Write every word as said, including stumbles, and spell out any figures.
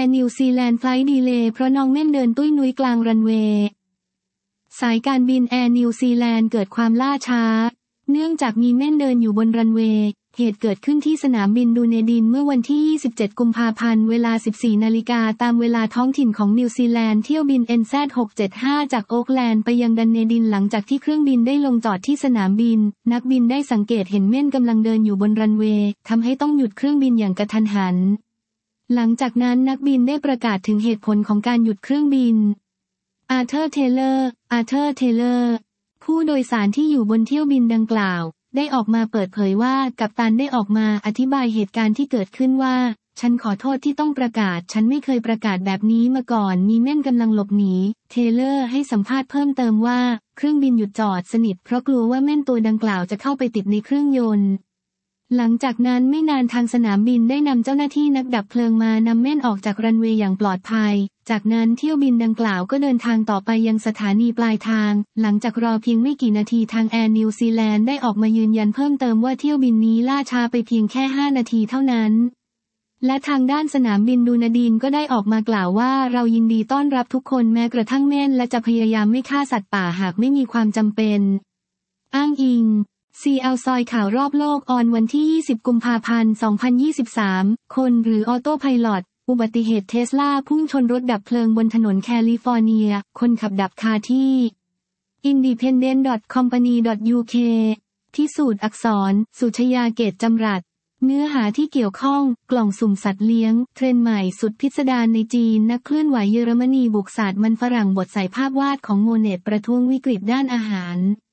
ร์นิวซีแลนด์ไฟลท์ดีเลย์เพราะน้องเม่นเดินตุ้ยนุ้ยกลางรันเวย์สายการบินแอร์นิวซีแลนด์เกิดความล่าช้าเนื่องจากมีเม่นเดินอยู่บนรันเวย์เหตุเกิดขึ้นที่สนามบินดูเนดินเมื่อวันที่ยี่สิบเจ็ดกุมภาพันธ์เวลา สิบสี่นาฬิกาตามเวลาท้องถิ่นของนิวซีแลนด์เที่ยวบิน เอ็น แซด หกเจ็ดห้า จากโอ๊คแลนด์ไปยังดันเนดินหลังจากที่เครื่องบินได้ลงจอดที่สนามบินนักบินได้สังเกตเห็นเม่นกำลังเดินอยู่บนรันเวย์ทำให้ต้องหยุดเครื่องบินอย่างกระทันหันหลังจากนั้นนักบินได้ประกาศถึงเหตุผลของการหยุดเครื่องบินอาร์เธอร์ เทเลอร์ อาร์เธอร์ เทเลอร์ ผู้โดยสารที่อยู่บนเที่ยวบินดังกล่าวได้ออกมาเปิดเผยว่ากัปตันได้ออกมาอธิบายเหตุการณ์ที่เกิดขึ้นว่าฉันขอโทษที่ต้องประกาศฉันไม่เคยประกาศแบบนี้มาก่อนมีเม่นกำลังหลบหนีเทเลอร์ให้สัมภาษณ์เพิ่มเติมว่าเครื่องบินหยุดจอดสนิทเพราะกลัวว่าเม่นตัวดังกล่าวจะเข้าไปติดในเครื่องยนต์หลังจากนั้นไม่นานทางสนามบินได้นำเจ้าหน้าที่นักดับเพลิงมานำเม่นออกจากรันเวย์อย่างปลอดภัยจากนั้นเที่ยวบินดังกล่าวก็เดินทางต่อไปยังสถานีปลายทางหลังจากรอเพียงไม่กี่นาทีทางแอร์นิวซีแลนด์ได้ออกมายืนยันเพิ่มเติมว่าเที่ยวบินนี้ล่าช้าไปเพียงแค่ห้านาทีเท่านั้นและทางด้านสนามบินดูนาดินก็ได้ออกมากล่าวว่าเรายินดีต้อนรับทุกคนแม้กระทั่งเม่นและจะพยายามไม่ฆ่าสัตว์ป่าหากไม่มีความจำเป็นอ้างอิงซี แอล ซอยข่าวรอบโลกออนวันที่ยี่สิบกุมภาพันธ์สองพันยี่สิบสามคนหรือออโต้ไพลอตอุบัติเหตุเทสลาพุ่งชนรถดับเพลิงบนถนนแคลิฟอร์เนียคนขับดับคาที่ อินดิเพนเดนต์ ดอท คอมพานี ดอท ยู เค พิสูจน์อักษรสุชยาเกตจำรัดเนื้อหาที่เกี่ยวข้องกล่องสุ่มสัตว์เลี้ยงเทรนด์ใหม่สุดพิสดารในจีนนักเคลื่อนไหวเยอรมนีบุกสาดมันฝรั่งบทใส่ภาพวาดของโมเนตประท้วงวิกฤตด้านอาหาร